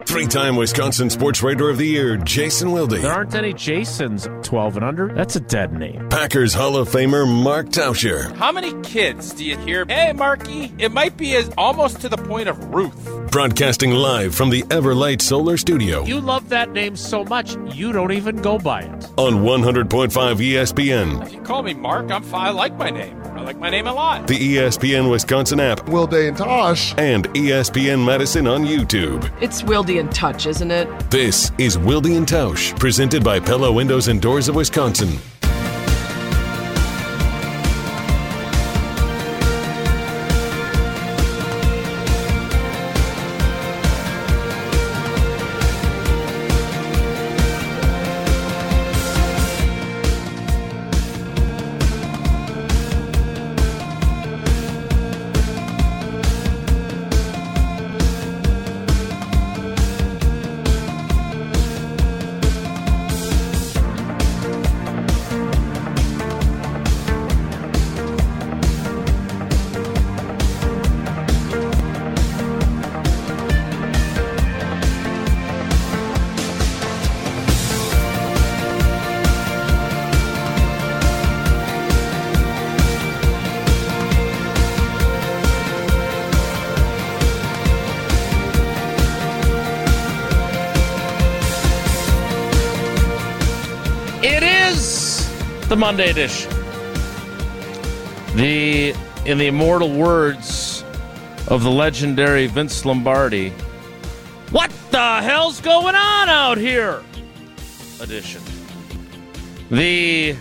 Three-time Wisconsin Sports Writer of the Year, Jason Wilde. There aren't any Jasons 12 and under. That's a dead name. Packers Hall of Famer, Mark Tauscher. How many kids do you hear, hey, Marky? It might be as almost to the point of Ruth. Broadcasting live from the Everlight Solar Studio. You love that name so much, you don't even go by it. On 100.5 ESPN. If you call me Mark, I'm fine. I like my name. I like my name a lot. The ESPN Wisconsin app. Wilde and Tosh. And ESPN Madison on YouTube. It's Wilde and Touch, isn't it? This is Wilde and Tausch, presented by Pella Windows and Doors of Wisconsin. The Monday edition. In the immortal words of the legendary Vince Lombardi, what the hell's going on out here? Edition. We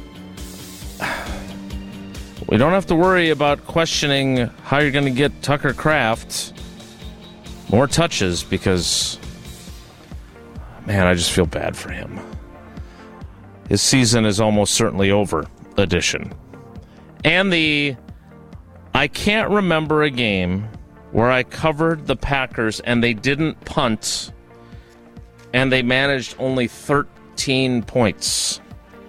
don't have to worry about questioning how you're going to get Tucker Kraft more touches because, man, I just feel bad for him. His season is almost certainly over edition. And I can't remember a game where I covered the Packers and they didn't punt and they managed only 13 points.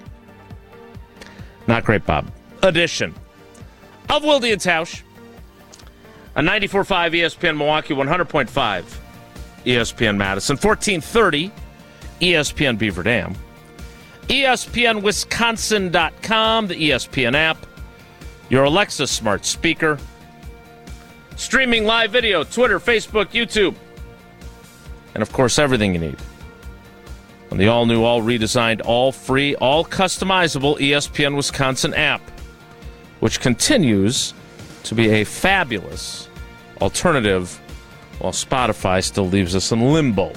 Not great, Bob. Edition of Wilde and Tausch on 94.5 ESPN Milwaukee, 100.5 ESPN Madison, 1430 ESPN Beaver Dam. ESPNWisconsin.com, the ESPN app, your Alexa smart speaker, streaming live video, Twitter, Facebook, YouTube, and, of course, everything you need on the all-new, all-redesigned, all-free, all-customizable ESPN Wisconsin app, which continues to be a fabulous alternative while Spotify still leaves us in limbo.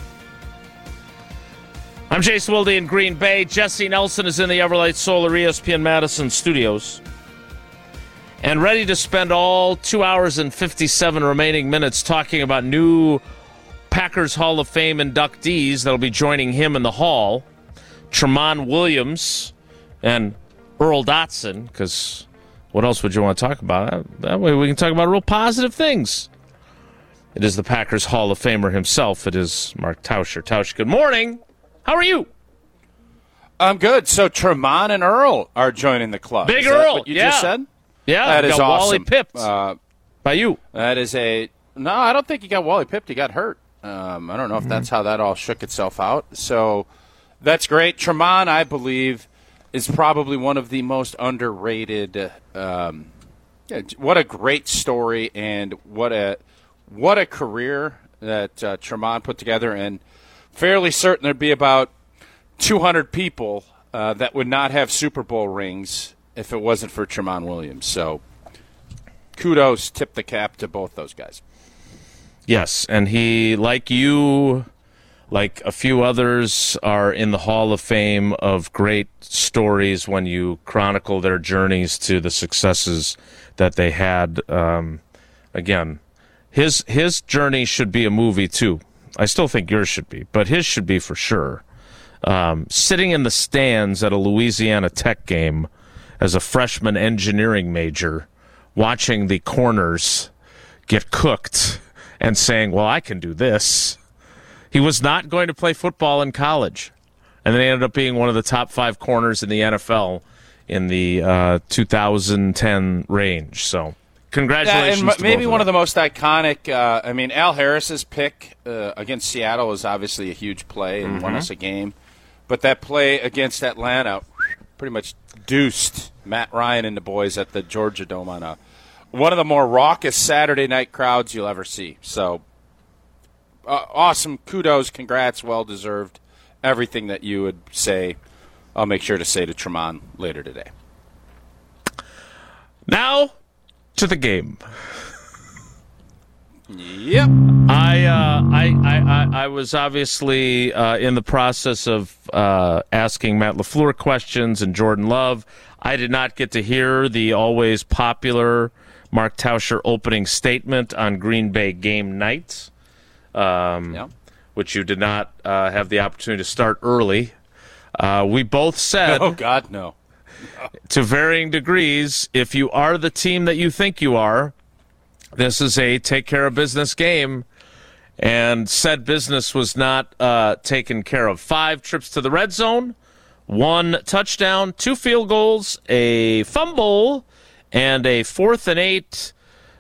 I'm Jason Wilde in Green Bay. Jesse Nelson is in the Everlight Solar ESPN Madison studios and ready to spend all 2 hours and 57 remaining minutes talking about new Packers Hall of Fame inductees that'll be joining him in the hall. Tramon Williams and Earl Dotson, because what else would you want to talk about? That way we can talk about real positive things. It is the Packers Hall of Famer himself. It is Mark Tauscher. Tauscher, good morning. How are you? I'm good. So Tramon and Earl are joining the club. Big Is that Earl, what you yeah. just said? Yeah, that is got awesome. Wally pipped by you. That is no, I don't think he got Wally pipped. He got hurt. I don't know if that's how that all shook itself out. So that's great. Tramon, I believe, is probably one of the most underrated. What a great story and what a career that Tramon put together, and fairly certain there'd be about 200 people that would not have Super Bowl rings if it wasn't for Tramon Williams. So kudos, tip the cap to both those guys. Yes, and he, like you, like a few others, are in the Hall of Fame of great stories when you chronicle their journeys to the successes that they had. Again, his journey should be a movie, too. I still think yours should be, but his should be for sure. Sitting in the stands at a Louisiana Tech game as a freshman engineering major, watching the corners get cooked and saying, well, I can do this. He was not going to play football in college, and then he ended up being one of the top 5 corners in the NFL in the 2010 range. So congratulations. And to maybe both one of the most iconic. Al Harris's pick against Seattle was obviously a huge play and won us a game. But that play against Atlanta pretty much deuced Matt Ryan and the boys at the Georgia Dome on one of the more raucous Saturday night crowds you'll ever see. So, awesome. Kudos. Congrats. Well-deserved. Everything that you would say, I'll make sure to say to Tremont later today. Now, to the game. Yep. I was obviously in the process of asking Matt LaFleur questions and Jordan Love. I did not get to hear the always popular Mark Tauscher opening statement on Green Bay game night, which you did not have the opportunity to start early. We both said, oh, God, no. To varying degrees, if you are the team that you think you are, this is a take care of business game, and said business was not taken care of. 5 trips to the red zone, 1 touchdown, 2 field goals, a fumble, and a 4th and 8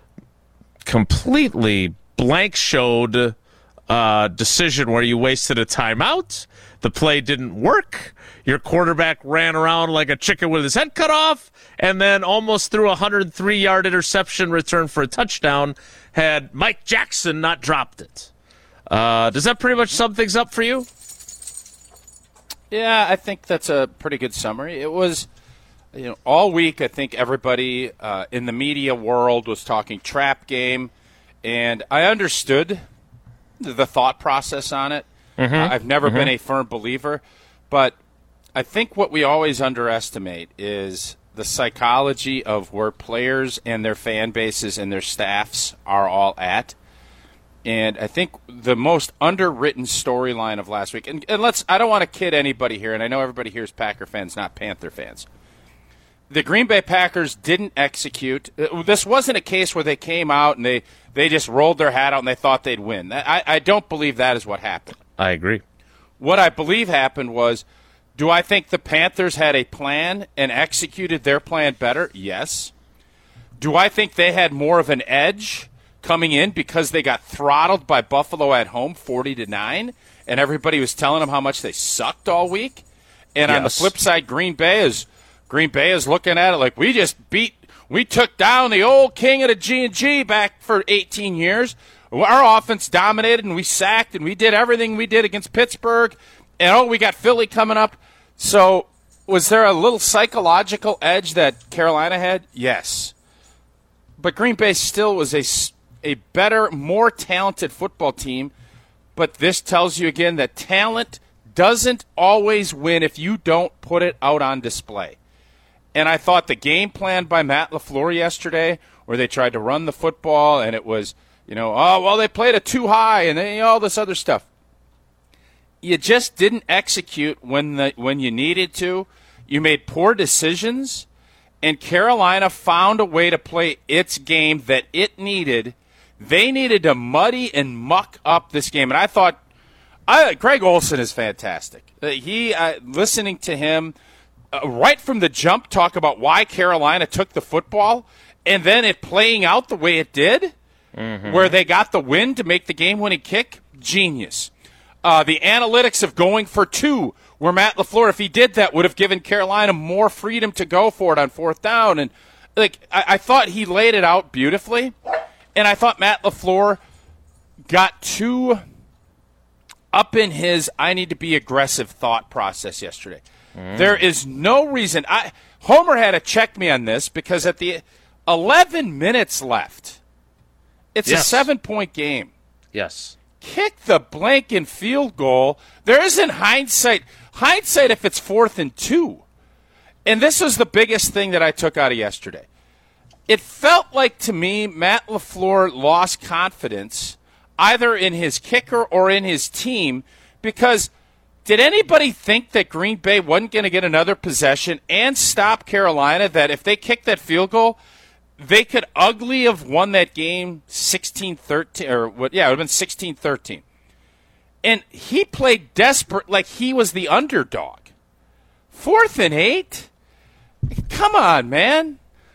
completely blank-showed decision where you wasted a timeout. The play didn't work. Your quarterback ran around like a chicken with his head cut off, and then almost threw a 103-yard interception return for a touchdown had Mike Jackson not dropped it. Does that pretty much sum things up for you? Yeah, I think that's a pretty good summary. It was, all week I think everybody in the media world was talking trap game, and I understood the thought process on it. I've never been a firm believer, but I think what we always underestimate is the psychology of where players and their fan bases and their staffs are all at. And I think the most underwritten storyline of last week, and I don't want to kid anybody here, and I know everybody here is Packer fans, not Panther fans. The Green Bay Packers didn't execute. This wasn't a case where they came out and they just rolled their hat out and they thought they'd win. I don't believe that is what happened. I agree. What I believe happened was, do I think the Panthers had a plan and executed their plan better? Yes. Do I think they had more of an edge coming in because they got throttled by Buffalo at home 40-9, and everybody was telling them how much they sucked all week? And on the flip side, Green Bay is looking at it like we took down the old king of the G&G back for 18 years. Our offense dominated, and we sacked, and we did everything we did against Pittsburgh. And, we got Philly coming up. So was there a little psychological edge that Carolina had? Yes. But Green Bay still was a better, more talented football team. But this tells you again that talent doesn't always win if you don't put it out on display. And I thought the game plan by Matt LaFleur yesterday, where they tried to run the football, and it was – they played it too high and all this other stuff. You just didn't execute when you needed to. You made poor decisions, and Carolina found a way to play its game that it needed. They needed to muddy and muck up this game, and I thought Greg Olsen is fantastic. Listening to him right from the jump talk about why Carolina took the football, and then it playing out the way it did. Where they got the win to make the game-winning kick, genius. The analytics of going for 2, where Matt LaFleur, if he did that, would have given Carolina more freedom to go for it on 4th down. And I thought he laid it out beautifully, and I thought Matt LaFleur got too up in his I need to be aggressive thought process yesterday. There is no reason. Homer had to check me on this because at the 11 minutes left, it's a 7-point game. Yes. Kick the blanking field goal. There isn't hindsight. Hindsight if it's 4th and 2. And this was the biggest thing that I took out of yesterday. It felt like to me Matt LaFleur lost confidence either in his kicker or in his team because did anybody think that Green Bay wasn't going to get another possession and stop Carolina, that if they kicked that field goal, they could ugly have won that game 16-13, or what? Yeah, it would have been 16-13. And he played desperate like he was the underdog. 4th and 8? Come on, man.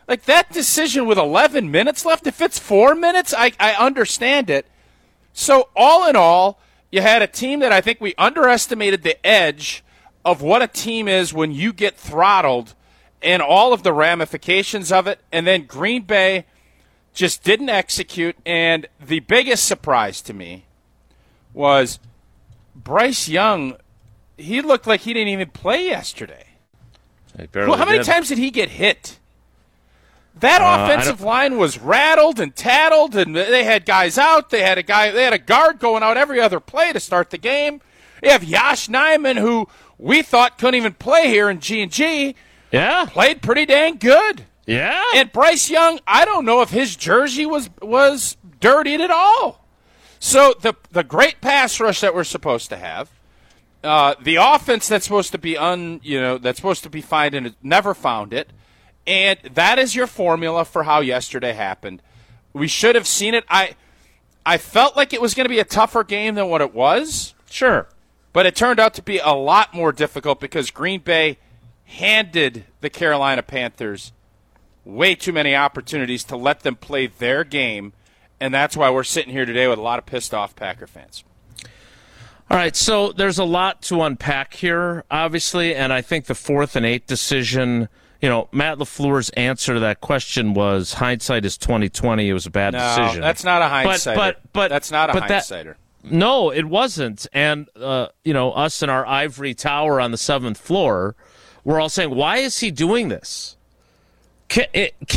Like, that decision with 11 minutes left, if it's 4 minutes, I understand it. So, all in all, you had a team that I think we underestimated the edge of what a team is when you get throttled and all of the ramifications of it. And then Green Bay just didn't execute. And the biggest surprise to me was Bryce Young. He looked like he didn't even play yesterday. Well, how many times did he get hit? That offensive line was rattled and tattled, and they had guys out. They had a guard going out every other play to start the game. You have Yosh Nijman, who we thought couldn't even play here in G&G. Yeah, played pretty dang good. Yeah, and Bryce Young, I don't know if his jersey was dirtied at all. So the great pass rush that we're supposed to have, the offense that's supposed to be that's supposed to be finding it, never found it. And that is your formula for how yesterday happened. We should have seen it. I felt like it was going to be a tougher game than what it was. Sure. But it turned out to be a lot more difficult because Green Bay handed the Carolina Panthers way too many opportunities to let them play their game. And that's why we're sitting here today with a lot of pissed off Packer fans. All right, so there's a lot to unpack here, obviously, and I think the 4th and 8 decision – Matt LaFleur's answer to that question was hindsight is 20/20. It was a bad decision. No, that's not a hindsighter. But that's not a hindsighter. No, it wasn't. And us in our ivory tower on the 7th floor, we're all saying, "Why is he doing this? Kick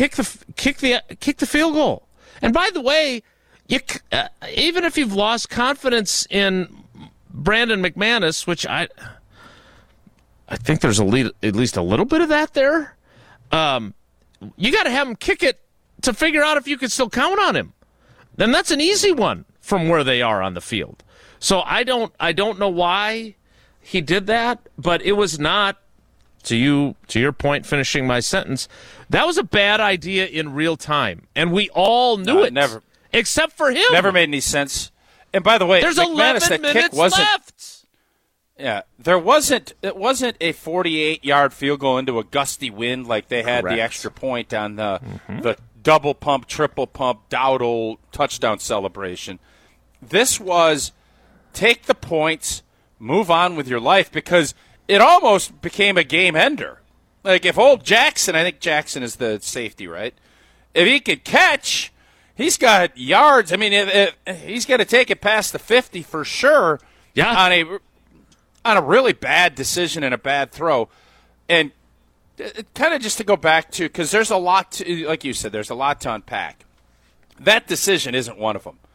the field goal." And by the way, even if you've lost confidence in Brandon McManus, which I think there's at least a little bit of that there. You got to have him kick it to figure out if you can still count on him. Then that's an easy one from where they are on the field. So I don't know why he did that, but it was not, to your point, finishing my sentence, that was a bad idea in real time, and we all knew it. Never, except for him. Never made any sense. And by the way, there's McManus, 11 minutes left. Yeah, it wasn't a 48-yard field goal into a gusty wind like they had. Correct. The extra point on the double pump, triple pump, Dowdle touchdown celebration. This was take the points, move on with your life, because it almost became a game ender. Like if old Jackson, I think Jackson is the safety, right? If he could catch, he's got yards. I mean, he's got to take it past the 50 for sure. Yeah. On a really bad decision and a bad throw. And kind of just to go back to, because there's a lot to, like you said, there's a lot to unpack. That decision isn't one of them.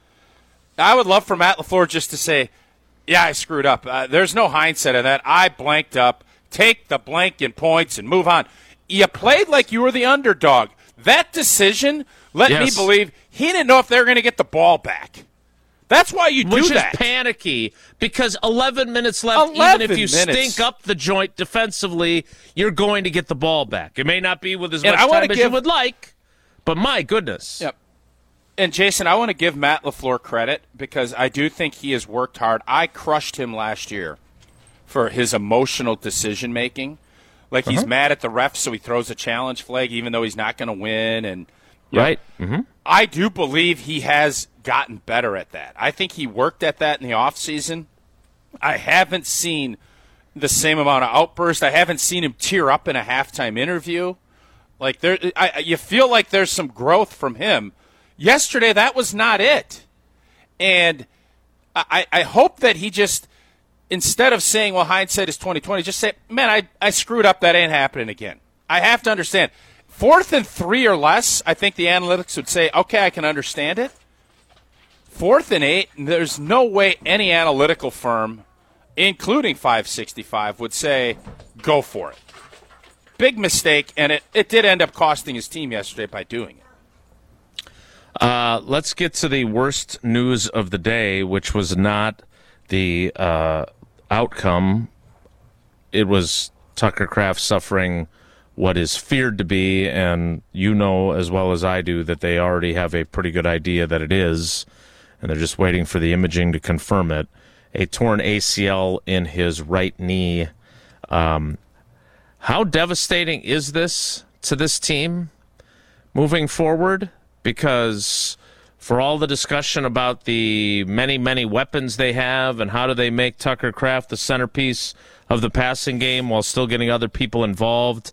I would love for Matt LaFleur just to say, yeah, I screwed up. There's no hindsight of that. I blanked up. Take the blanking points and move on. You played like you were the underdog. That decision let me believe he didn't know if they were going to get the ball back. That's why you do that. Which is panicky, because 11 minutes left, even if you stink up the joint defensively, you're going to get the ball back. It may not be with as much time as you would like, but my goodness. Yep. And, Jason, I want to give Matt LaFleur credit because I do think he has worked hard. I crushed him last year for his emotional decision-making. Like he's mad at the refs, so he throws a challenge flag even though he's not going to win. And right. Mm-hmm. I do believe he has gotten better at that. I think he worked at that in the offseason. I haven't seen the same amount of outburst. I haven't seen him tear up in a halftime interview. Like you feel like there's some growth from him. Yesterday, that was not it. And I hope that he just, instead of saying, well, hindsight is 20/20, just say, man, I screwed up. That ain't happening again. I have to understand. 4th and 3 or less, I think the analytics would say, okay, I can understand it. 4th and 8, there's no way any analytical firm, including 565, would say, go for it. Big mistake, and it did end up costing his team yesterday by doing it. Let's get to the worst news of the day, which was not the outcome. It was Tucker Kraft suffering what is feared to be, and you know as well as I do that they already have a pretty good idea that it is, and they're just waiting for the imaging to confirm it. A torn ACL in his right knee. How devastating is this to this team? moving forward? Because for all the discussion about the many, many weapons they have and how do they make Tucker Kraft the centerpiece of the passing game while still getting other people involved,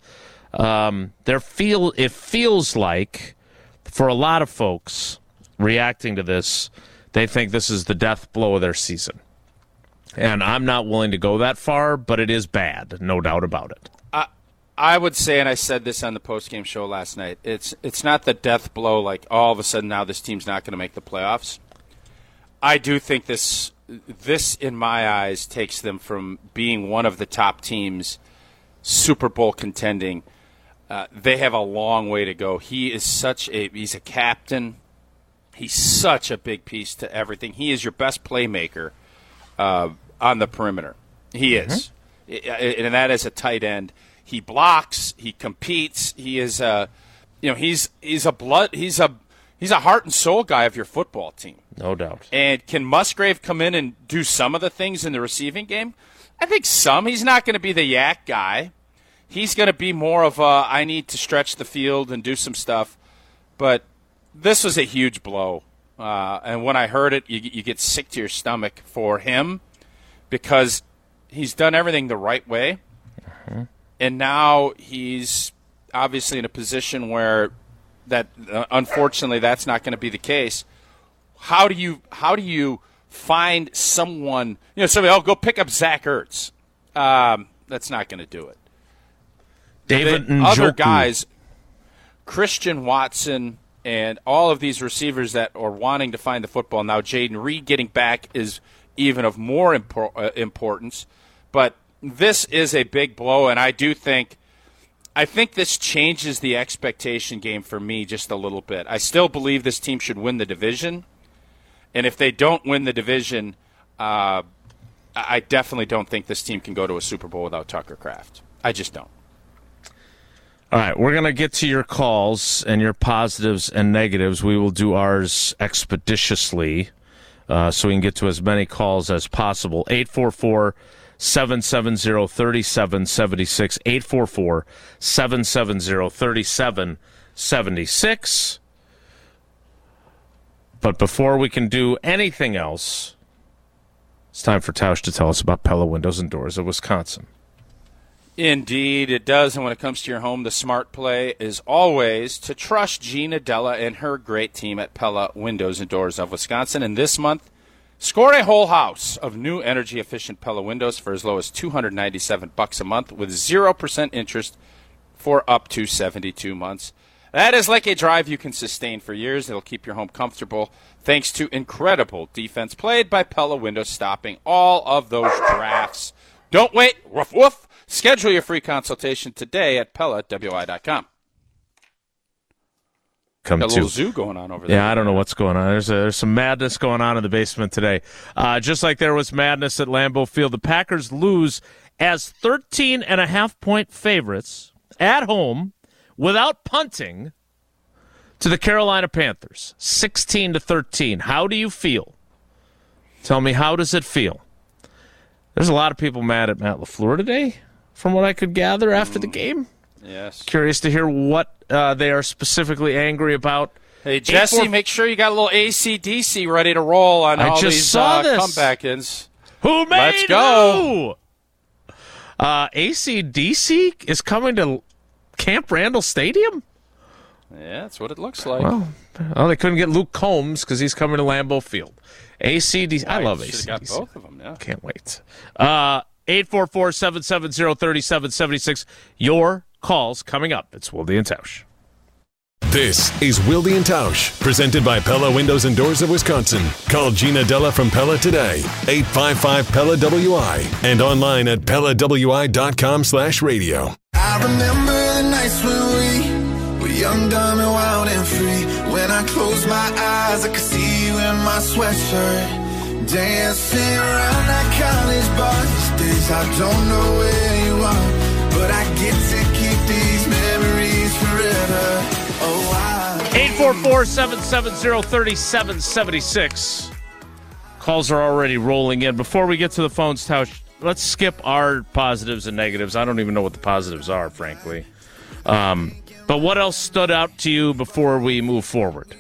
it feels like for a lot of folks reacting to this, they think this is the death blow of their season. And I'm not willing to go that far, but it is bad, no doubt about it. I would say, and I said this on the postgame show last night, it's not the death blow like all of a sudden now this team's not going to make the playoffs. I do think this, in my eyes, takes them from being one of the top teams, Super Bowl contending. They have a long way to go. He's a captain. He's such a big piece to everything. He is your best playmaker on the perimeter. He is. And that is a tight end. He blocks. He competes. He is he's a heart and soul guy of your football team. No doubt. And can Musgrave come in and do some of the things in the receiving game? I think some. He's not going to be the yak guy. He's going to be more of I need to stretch the field and do some stuff. But this was a huge blow. And when I heard it, you get sick to your stomach for him because he's done everything the right way. And now he's obviously in a position where that unfortunately that's not going to be the case. How do you find someone? Somebody, go pick up Zach Ertz. That's not going to do it. David the Njoku. Other guys, Christian Watson, and all of these receivers that are wanting to find the football now. Jaden Reed getting back is even of more importance, but this is a big blow, and I think this changes the expectation game for me just a little bit. I still believe this team should win the division, and if they don't win the division, I definitely don't think this team can go to a Super Bowl without Tucker Kraft. I just don't. All right, we're going to get to your calls and your positives and negatives. We will do ours expeditiously so we can get to as many calls as possible. 844-770-3776, 844-770-3776. But before we can do anything else, it's time for Tausch to tell us about Pella Windows and Doors of Wisconsin. Indeed, it does. And when it comes to your home, the smart play is always to trust Gina Della and her great team at Pella Windows and Doors of Wisconsin. And this month, score a whole house of new energy-efficient Pella windows for as low as $297 a month with 0% interest for up to 72 months. That is like a drive you can sustain for years. It'll keep your home comfortable thanks to incredible defense played by Pella Windows, stopping all of those drafts. Don't wait. Woof, woof. Schedule your free consultation today at PellaWI.com. Got a little zoo going on over there. Yeah, I don't know what's going on. There's some madness going on in the basement today. Just like there was madness at Lambeau Field, the Packers lose as 13.5-point favorites at home without punting to the Carolina Panthers, 16-13. How do you feel? Tell me, how does it feel? There's a lot of people mad at Matt LaFleur today, from what I could gather after the game. Yes. Curious to hear what they are specifically angry about. Hey, Jesse, make sure you got a little AC/DC ready to roll on all these comeback-ins. Who made Let's go. AC/DC is coming to Camp Randall Stadium? Yeah, that's what it looks like. Well, they couldn't get Luke Combs because he's coming to Lambeau Field. AC/DC. I love AC/DC. Got both of them, yeah. Can't wait. 844-770-3776. Your calls coming up. It's Wilde and Tausch. This is Wilde and Tausch, presented by Pella Windows and Doors of Wisconsin. Call Gina Della from Pella today, 855-PELLA-WI, and online at PellaWI.com/radio. I remember the nights when we were young, dumb, and wild and free. When I closed my eyes, I could see you in my sweatshirt. Dancing around that college bar. These days I don't know where you are, but I get to keep these memories forever. Oh, 844-770-3776. Calls are already rolling in. Before we get to the phones, Tausch, let's skip our positives and negatives. I don't even know what the positives are, frankly. But But what else stood out to you before we move forward?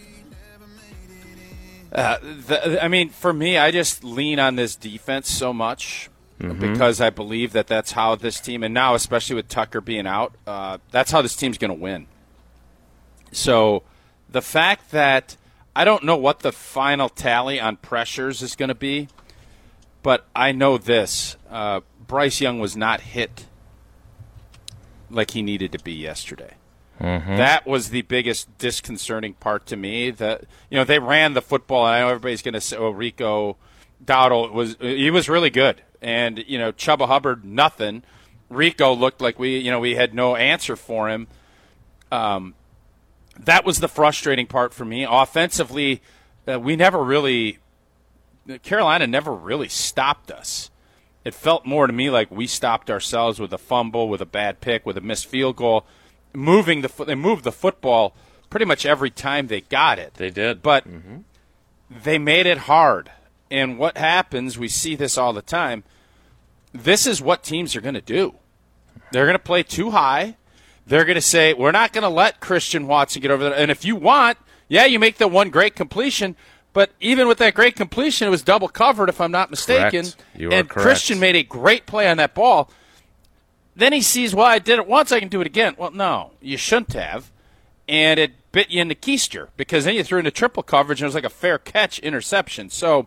For me, I just lean on this defense so much because I believe that that's how this team, and now especially with Tucker being out, that's how this team's going to win. So the fact that I don't know what the final tally on pressures is going to be, but I know this. Bryce Young was not hit like he needed to be yesterday. That was the biggest disconcerting part to me. That they ran the football, and I know everybody's going to say, "Oh, Rico Dowdle was really good," and Chubba Hubbard nothing. Rico looked like we had no answer for him. That was the frustrating part for me. Offensively, Carolina never really stopped us. It felt more to me like we stopped ourselves with a fumble, with a bad pick, with a missed field goal. They moved the football pretty much every time they got it. They did. But they made it hard. And what happens, we see this all the time, this is what teams are going to do. They're going to play too high. They're going to say, we're not going to let Christian Watson get over there. And if you want, you make the one great completion. But even with that great completion, it was double covered, if I'm not mistaken. Correct. You are correct. Christian made a great play on that ball. Then he sees, I did it once, I can do it again. Well, no, you shouldn't have. And it bit you in the keister because then you threw into triple coverage and it was like a fair catch interception. So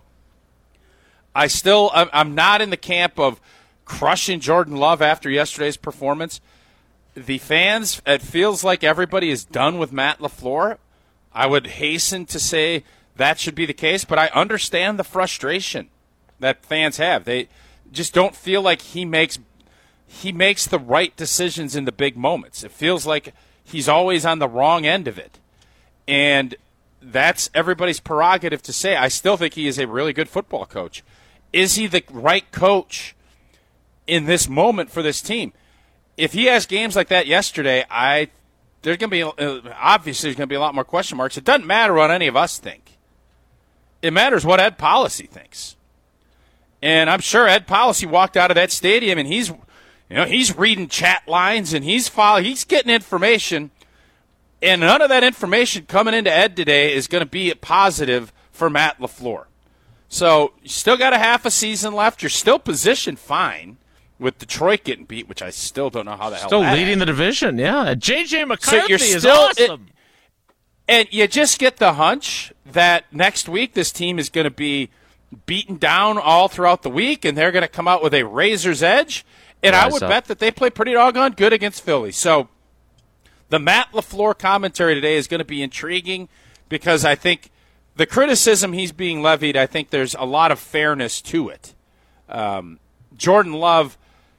I'm not in the camp of crushing Jordan Love after yesterday's performance. The fans, it feels like everybody is done with Matt LaFleur. I would hasten to say that should be the case, but I understand the frustration that fans have. They just don't feel like he makes the right decisions in the big moments. It feels like he's always on the wrong end of it. And that's everybody's prerogative to say. I still think he is a really good football coach. Is he the right coach in this moment for this team? If he has games like that yesterday, there's going to be obviously there's going to be a lot more question marks. It doesn't matter what any of us think. It matters what Ed Policy thinks. And I'm sure Ed Policy walked out of that stadium and he's reading chat lines and he's getting information, and none of that information coming into Ed today is going to be positive for Matt LaFleur. So you still got a half a season left. You're still positioned fine with Detroit getting beat, which I still don't know how the hell. Still leading the division, yeah. J.J. McCarthy is still awesome. And you just get the hunch that next week this team is going to be beaten down all throughout the week, and they're going to come out with a razor's edge. And I would bet that they play pretty doggone good against Philly. So the Matt LaFleur commentary today is going to be intriguing because I think the criticism he's being levied, I think there's a lot of fairness to it. Jordan Love,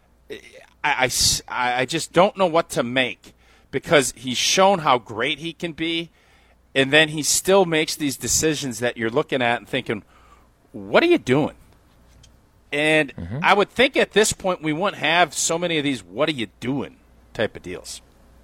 I just don't know what to make because he's shown how great he can be, and then he still makes these decisions that you're looking at and thinking, what are you doing? And I would think at this point we wouldn't have so many of these what are you doing type of deals.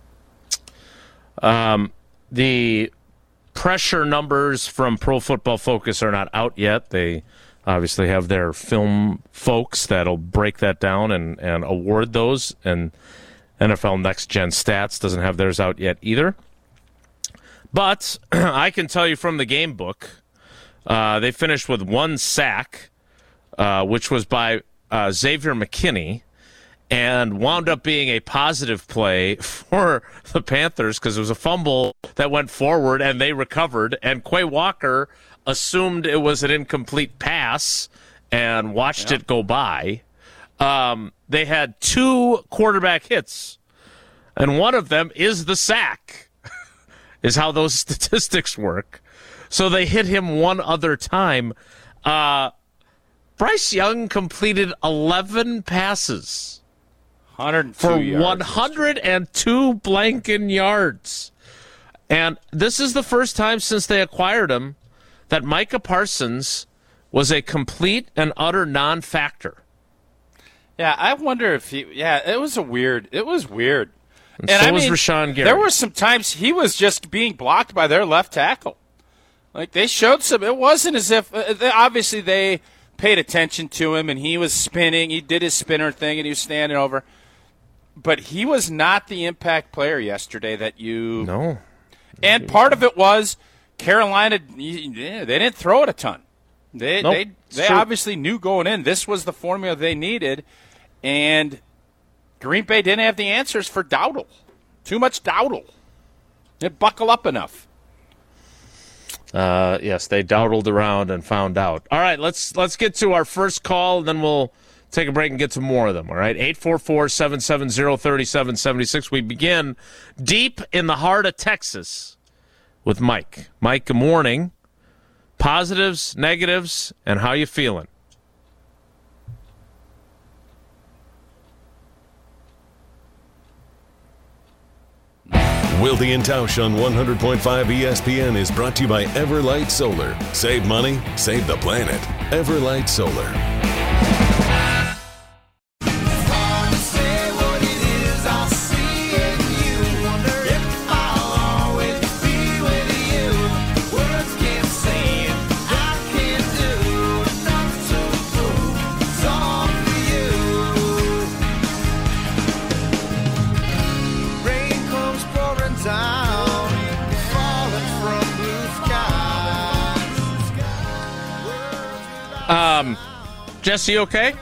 The pressure numbers from Pro Football Focus are not out yet. They obviously have their film folks that'll break that down and award those. And NFL Next Gen Stats doesn't have theirs out yet either. But I can tell you from the game book, they finished with 1 sack, which was by Xavier McKinney, and wound up being a positive play for the Panthers because it was a fumble that went forward and they recovered, and Quay Walker assumed it was an incomplete pass and watched it go by. They had 2 quarterback hits, and one of them is the sack, is how those statistics work. So they hit him one other time. Bryce Young completed 11 passes. 102 for yards. 102 blanking yards. And this is the first time since they acquired him that Micah Parsons was a complete and utter non-factor. Yeah, I wonder if it was weird. And so was Rashawn Gary. There were some times he was just being blocked by their left tackle. Like, they showed some, it wasn't as if, obviously they paid attention to him and he was spinning. He did his spinner thing and he was standing over. but he was not the impact player yesterday that you. No. And part of it was Carolina. They didn't throw it a ton. They obviously knew going in this was the formula they needed, and Green Bay didn't have the answers for Dowdle. Too much Dowdle. Didn't buckle up enough. Yes, they dawdled around and found out. All right, let's get to our first call, and then we'll take a break and get to more of them. All right, 844-770-3776. We begin deep in the heart of Texas with Mike. Mike, good morning. Positives, negatives, and how you feeling? Wilde and Tausch on 100.5 ESPN is brought to you by Everlight Solar. Save money, save the planet. Everlight Solar. Jesse, okay?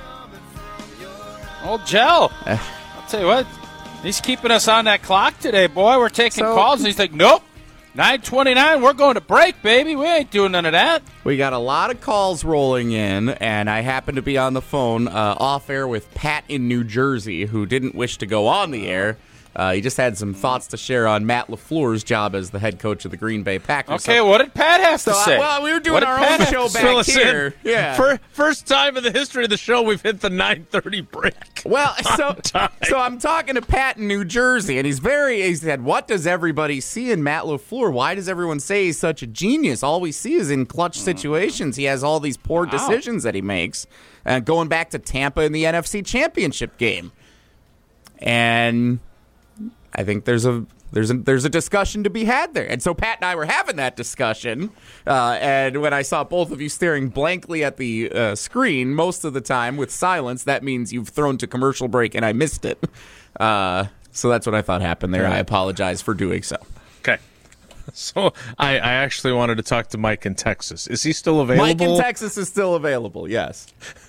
Old Gel. I'll tell you what, he's keeping us on that clock today, boy. We're taking calls, and he's like, nope, 9:29, we're going to break, baby. We ain't doing none of that. We got a lot of calls rolling in, and I happen to be on the phone off air with Pat in New Jersey, who didn't wish to go on the air. He just had some thoughts to share on Matt LaFleur's job as the head coach of the Green Bay Packers. Okay, what did Pat have to say? Well, we were doing our own show back here. Yeah. First time in the history of the show we've hit the 9:30 break. Well, so I'm talking to Pat in New Jersey, and he said, what does everybody see in Matt LaFleur? Why does everyone say he's such a genius? All we see is in clutch situations. He has all these poor decisions that he makes. Going back to Tampa in the NFC Championship game. And I think there's a discussion to be had there. And so Pat and I were having that discussion, and when I saw both of you staring blankly at the screen most of the time with silence, that means you've thrown to commercial break and I missed it. So that's what I thought happened there. I apologize for doing so. Okay. So I actually wanted to talk to Mike in Texas. Is he still available? Mike in Texas is still available, yes.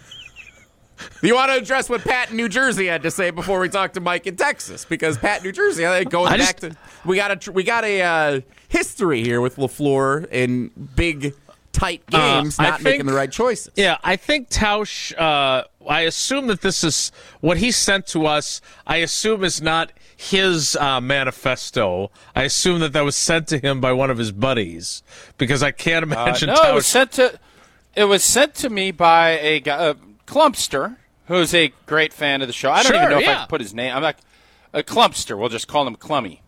You want to address what Pat in New Jersey had to say before we talk to Mike in Texas? Because Pat in New Jersey, we got a history here with LaFleur in big, tight games, making the right choices. Yeah, I think Tausch. I assume that this is what he sent to us. I assume is not his manifesto. I assume that was sent to him by one of his buddies, because I can't imagine. No, it was sent to me by a guy. Clumpster, who's a great fan of the show. I don't even know if I can put his name. I'm not a Clumpster. We'll just call him Clummy.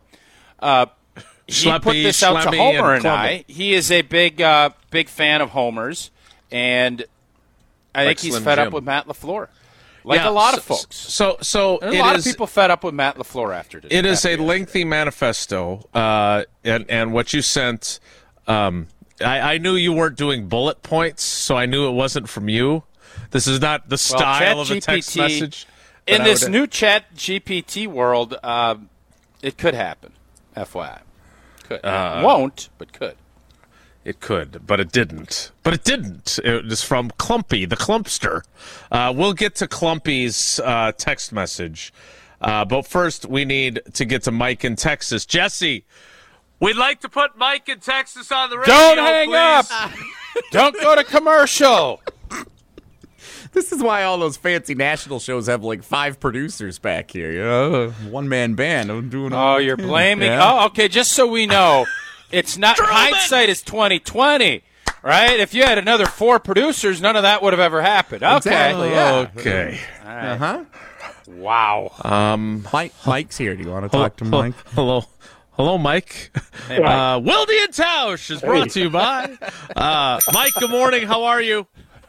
He put this out to Homer and I. He is a big fan of Homer's, and I think he's fed up with Matt LaFleur, a lot of folks. So a lot of people fed up with Matt LaFleur after today. It is a lengthy manifesto, and what you sent. I knew you weren't doing bullet points, so I knew it wasn't from you. This is not the style of a text message. In this new Chat GPT world, it could happen. FYI. Could. It won't, but could. It could, but it didn't. It was from Clumpy, the Clumpster. We'll get to Clumpy's text message. But first, we need to get to Mike in Texas. Jesse, we'd like to put Mike in Texas on the radio, Don't hang please. up! Don't go to commercial! This is why all those fancy national shows have like 5 producers back here. One-man band. I'm doing. Oh, you're blaming. Yeah. Oh, okay. Just so we know, it's not hindsight is 2020, right? If you had another 4 producers, none of that would have ever happened. Okay. Exactly, yeah. Okay. All right. Wow. Mike's here. Do you want to talk to Mike? Hello, Mike. Hey, Mike. Wilde and Tausch is brought to you by Mike. Good morning. How are you?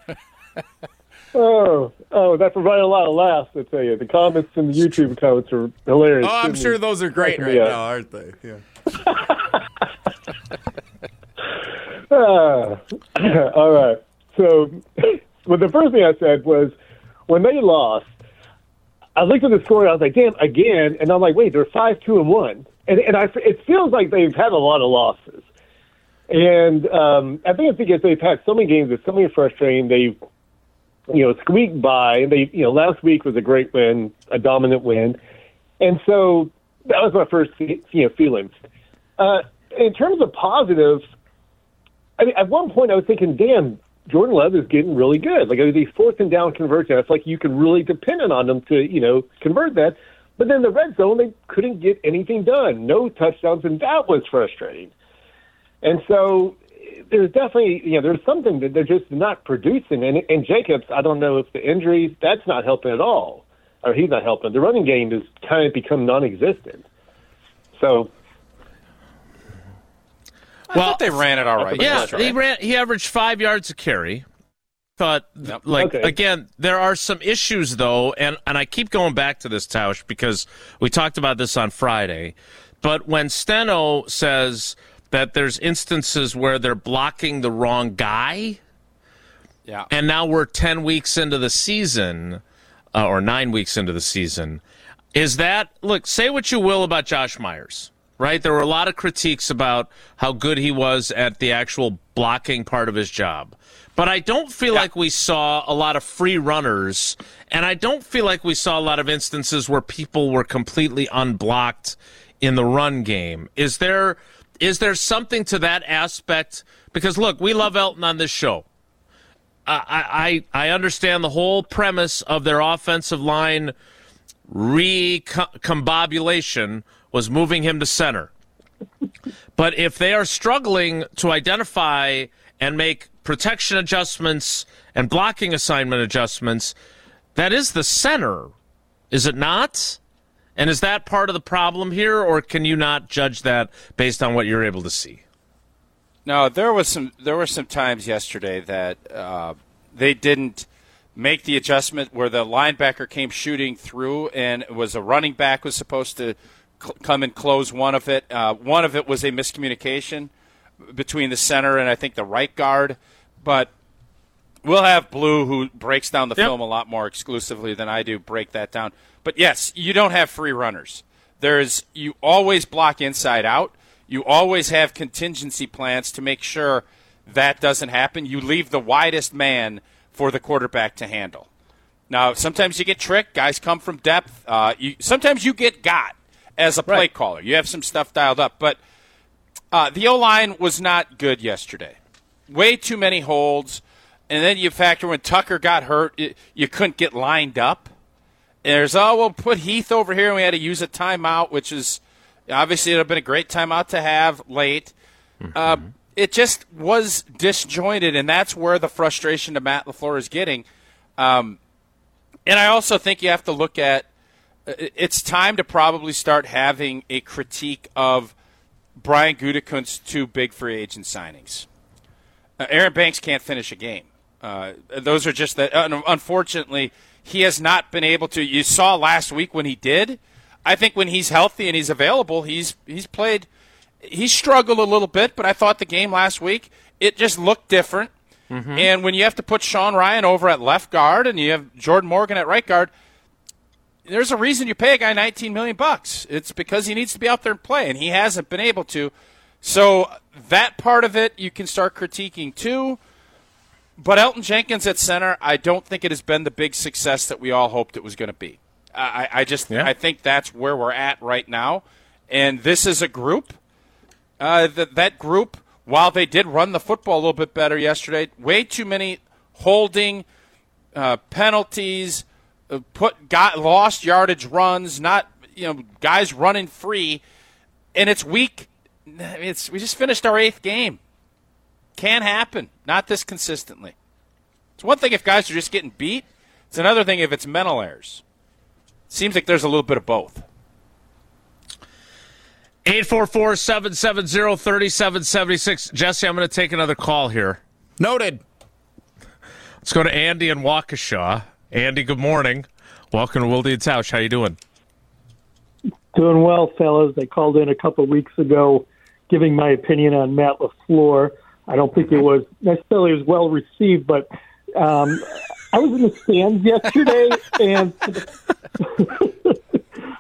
Oh, that provided a lot of laughs, I tell you. The comments in the YouTube comments are hilarious. Oh, I'm sure those are great right now, aren't they? Yeah. All right. So, well, the first thing I said was, when they lost, I looked at the score and I was like, damn, again. And I'm like, wait, they're 5-2-1. And it feels like they've had a lot of losses. And I think it's because they've had so many games that's so many frustrating. They've, squeaked by. And they, last week was a great win, a dominant win. And so that was my first, feelings. In terms of positive, I mean, at one point I was thinking, damn, Jordan Love is getting really good. Like, these fourth and down conversions, it's like you can really depend on them to, convert that. But then the red zone, they couldn't get anything done. No touchdowns, and that was frustrating. And so there's definitely, there's something that they're just not producing. And Jacobs, I don't know if the injuries, that's not helping at all. Or he's not helping. The running game has kind of become non-existent. So... I thought they ran it all right. Yeah, he averaged 5 yards a carry. Thought, again, there are some issues, though, and I keep going back to this, Tausch, because we talked about this on Friday. But when Steno says that there's instances where they're blocking the wrong guy, and now we're 10 weeks into the season, or 9 weeks into the season, is that, look, say what you will about Josh Myers. Right? There were a lot of critiques about how good he was at the actual blocking part of his job. But I don't feel like we saw a lot of free runners, and I don't feel like we saw a lot of instances where people were completely unblocked in the run game. Is there something to that aspect? Because, look, we love Elton on this show. I understand the whole premise of their offensive line recombobulation was moving him to center. But if they are struggling to identify and make protection adjustments and blocking assignment adjustments, that is the center, is it not? And is that part of the problem here, or can you not judge that based on what you're able to see? No, there were some times yesterday that they didn't make the adjustment where the linebacker came shooting through and it was a running back was supposed to come and close one of it. One of it was a miscommunication between the center and I think the right guard. But we'll have Blue, who breaks down the film a lot more exclusively than I do, break that down. But, yes, you don't have free runners. You always block inside out. You always have contingency plans to make sure that doesn't happen. You leave the widest man for the quarterback to handle. Now, sometimes you get tricked. Guys come from depth. Sometimes you get got as a play caller. You have some stuff dialed up. But the O-line was not good yesterday. Way too many holds. And then you factor when Tucker got hurt, you couldn't get lined up. And there's, we'll put Heath over here, and we had to use a timeout, which is obviously it would have been a great timeout to have late. Mm-hmm. It just was disjointed, and that's where the frustration to Matt LaFleur is getting. And I also think you have to look at it's time to probably start having a critique of Brian Gutekunst's two big free agent signings. Aaron Banks can't finish a game. Those are just that. Unfortunately, he has not been able to. You saw last week when he did. I think when he's healthy and he's available, he's played. He struggled a little bit, but I thought the game last week, it just looked different. Mm-hmm. And when you have to put Sean Ryan over at left guard and you have Jordan Morgan at right guard, there's a reason you pay a guy $19 million. It's because he needs to be out there and play, and he hasn't been able to. So that part of it you can start critiquing too. But Elton Jenkins at center, I don't think it has been the big success that we all hoped it was going to be. I think that's where we're at right now. And this is a group. That group, while they did run the football a little bit better yesterday, way too many holding penalties, lost yardage runs, not guys running free, and it's weak. We just finished our 8th game. Can happen, not this consistently. It's one thing if guys are just getting beat. It's another thing if it's mental errors. Seems like there's a little bit of both. 844-770-3776. Jesse, I'm going to take another call here. Noted. Let's go to Andy in Waukesha. Andy, good morning. Welcome to Wilde and Tausch. How you doing? Doing well, fellas. I called in a couple of weeks ago giving my opinion on Matt LaFleur. I don't think it was necessarily as well received, but I was in the stands yesterday, and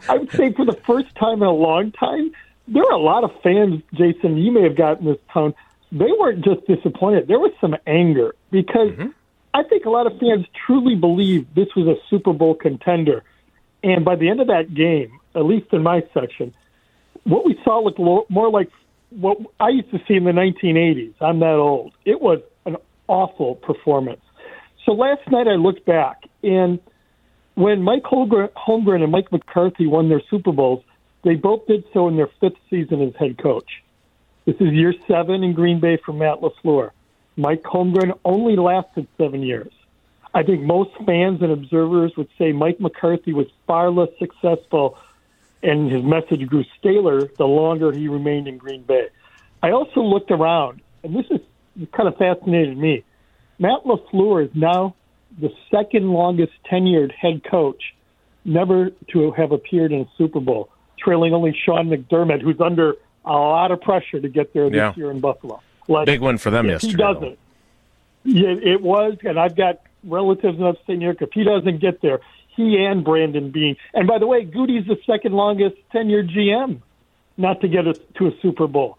I would say for the first time in a long time, there are a lot of fans, Jason, you may have gotten this tone. They weren't just disappointed. There was some anger because I think a lot of fans truly believed this was a Super Bowl contender. And by the end of that game, at least in my section, what we saw looked more like what I used to see in the 1980s. I'm that old. It was an awful performance. So last night I looked back, and when Mike Holmgren and Mike McCarthy won their Super Bowls, they both did so in their 5th season as head coach. This is year 7 in Green Bay for Matt LaFleur. Mike Holmgren only lasted 7 years. I think most fans and observers would say Mike McCarthy was far less successful and his message grew staler the longer he remained in Green Bay. I also looked around, and this kind of fascinated me. Matt LaFleur is now the second longest tenured head coach never to have appeared in a Super Bowl, trailing only Sean McDermott, who's under a lot of pressure to get there this year in Buffalo. Big win for them yesterday. He doesn't. Yeah, it was, and I've got relatives in upstate New York. If he doesn't get there, he and Brandon Beane. And by the way, Goody's the second longest tenured GM not to get us to a Super Bowl.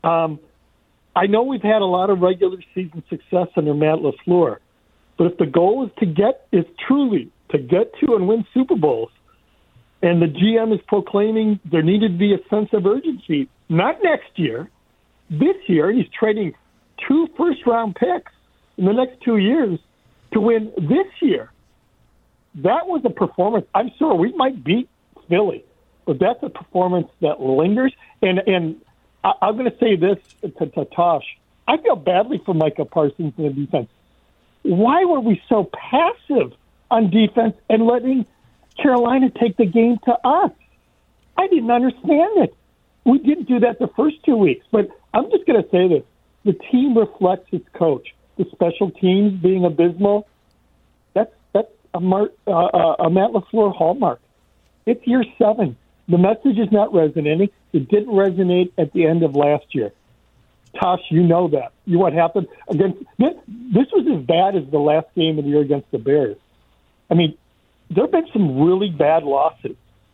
I know we've had a lot of regular season success under Matt LaFleur, but if the goal is truly to get to and win Super Bowls, and the GM is proclaiming there needed to be a sense of urgency, not next year, this year, he's trading 2 first-round picks in the next 2 years to win this year. That was a performance. I'm sure we might beat Philly, but that's a performance that lingers. And I'm going to say this to Tosh. I feel badly for Micah Parsons in the defense. Why were we so passive on defense and letting Carolina take the game to us? I didn't understand it. We didn't do that the first 2 weeks, but I'm just going to say this. The team reflects its coach. The special teams being abysmal, that's a Matt LaFleur hallmark. It's year 7. The message is not resonating. It didn't resonate at the end of last year. Tosh, you know that. What happened against this was as bad as the last game of the year against the Bears. I mean, there have been some really bad losses.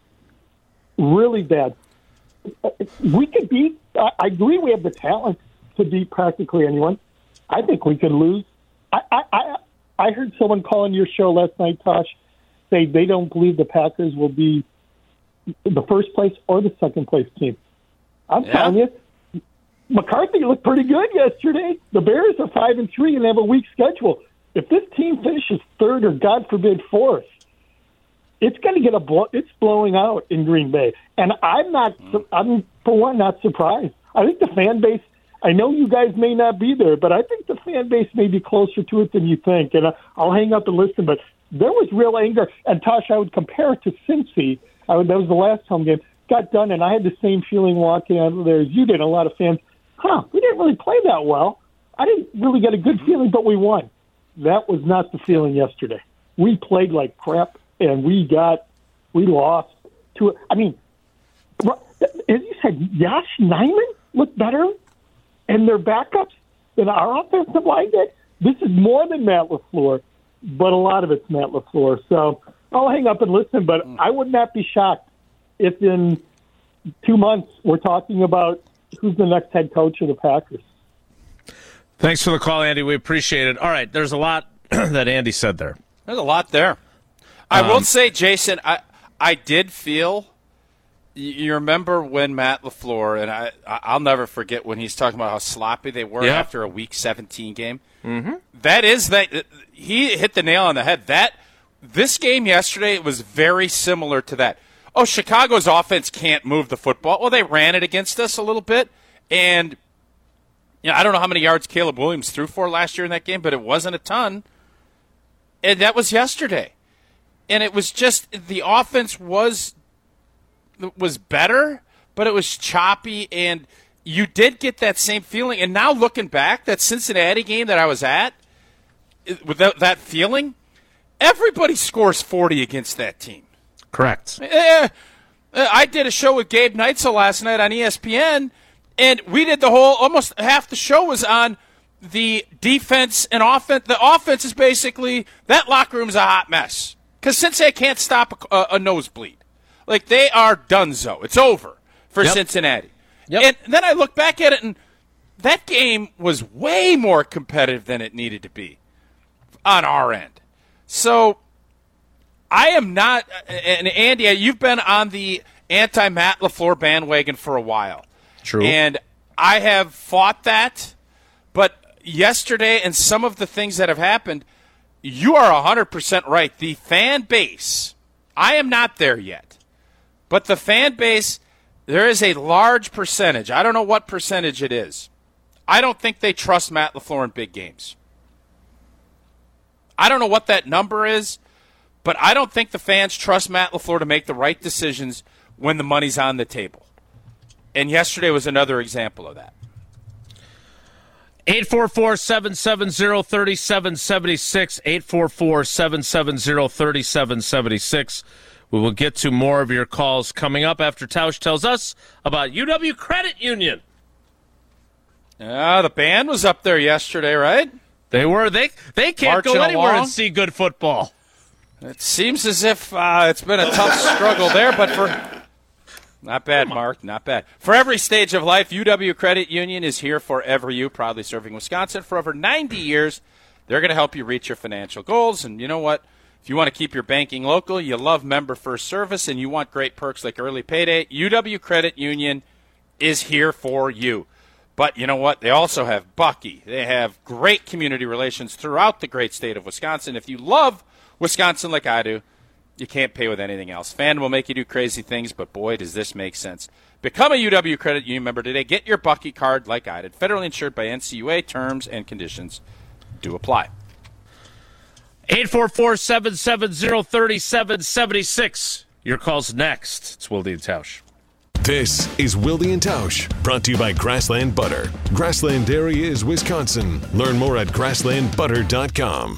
Really bad. We could beat. I agree. We have the talent to beat practically anyone. I think we could lose. I heard someone calling your show last night, Tosh, say they don't believe the Packers will be the first place or the second place team. I'm telling you, McCarthy looked pretty good yesterday. The Bears are 5-3 and have a weak schedule. If this team finishes 3rd or God forbid 4th, it's going to get it's blowing out in Green Bay. And I'm for one not surprised. I think the fan base, I know you guys may not be there, but I think the fan base may be closer to it than you think. And I'll hang up and listen, but there was real anger. And Tosh, I would compare it to Cincy. That was the last home game. Got done, and I had the same feeling walking out of there as you did. A lot of fans, we didn't really play that well. I didn't really get a good feeling, but we won. That was not the feeling yesterday. We played like crap, and we lost to it. I mean, as you said, Josh Nijman looked better, and their backups than our offensive line did. This is more than Matt LaFleur, but a lot of it's Matt LaFleur. So I'll hang up and listen, but I would not be shocked if in 2 months we're talking about who's the next head coach of the Packers. Thanks for the call, Andy. We appreciate it. All right, there's a lot that Andy said there. There's a lot there. I will say, Jason, I did feel – you remember when Matt LaFleur, and I'll never forget when he's talking about how sloppy they were after a Week 17 game. Mm-hmm. That he hit the nail on the head. This game yesterday was very similar to that. Oh, Chicago's offense can't move the football. Well, they ran it against us a little bit, and I don't know how many yards Caleb Williams threw for last year in that game, but it wasn't a ton. And that was yesterday. And it was just the offense was better, but it was choppy, and you did get that same feeling. And now looking back, that Cincinnati game that I was at, with that feeling, everybody scores 40 against that team. Correct. I did a show with Gabe Neitzel last night on ESPN, and we did almost half the show was on the defense and offense. The offense is basically, that locker room's a hot mess because Cincinnati can't stop a nosebleed. Like, they are donezo. It's over for Cincinnati. And then I look back at it, and that game was way more competitive than it needed to be on our end. So I am not – and Andy, you've been on the anti-Matt LaFleur bandwagon for a while. True. And I have fought that. But yesterday and some of the things that have happened, you are 100% right. The fan base, I am not there yet. But the fan base, there is a large percentage. I don't know what percentage it is. I don't think they trust Matt LaFleur in big games. I don't know what that number is, but I don't think the fans trust Matt LaFleur to make the right decisions when the money's on the table. And yesterday was another example of that. 844-770-3776, 844-770-3776. We will get to more of your calls coming up after Tausch tells us about UW Credit Union. The band was up there yesterday, right? They were. They can't Marching go anywhere along. and see good football. It seems as if it's been a tough struggle there, but for not bad, Mark, not bad. For every stage of life, UW Credit Union is here for you, proudly serving Wisconsin for over 90 years. They're going to help you reach your financial goals, and you know what? If you want to keep your banking local, you love member-first service, and you want great perks like early payday, UW Credit Union is here for you. But you know what? They also have Bucky. They have great community relations throughout the great state of Wisconsin. If you love Wisconsin like I do, you can't pay with anything else. Fan will make you do crazy things, but boy, does this make sense. Become a UW Credit Union member today. Get your Bucky card like I did. Federally insured by NCUA. Terms and conditions do apply. 844-770-3776. Your call's next. It's Wilde and Tausch. This is Wilde and Tausch, brought to you by Grassland Butter. Grassland Dairy is Wisconsin. Learn more at grasslandbutter.com.